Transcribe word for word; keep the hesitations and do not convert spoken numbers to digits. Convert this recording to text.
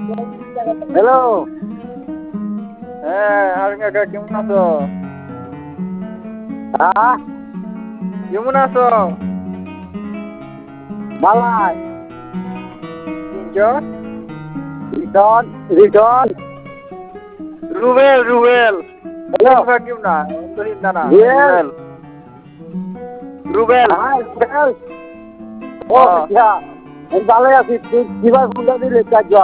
Hello. হ্যাঁ হারুন কাকা কেমন আছো? হ্যাঁ কেমন আছো? বালাই তিনজন রিটন রিটন রুবেল রুবেল হ্যালো কেমন না অন্তহীন না না রুবেল রুবেল হ্যাঁ রুবেল ও হ্যাঁ। আচ্ছা আমি ভালোই আছি তুই কিবার ফোনটা দিলে চারজন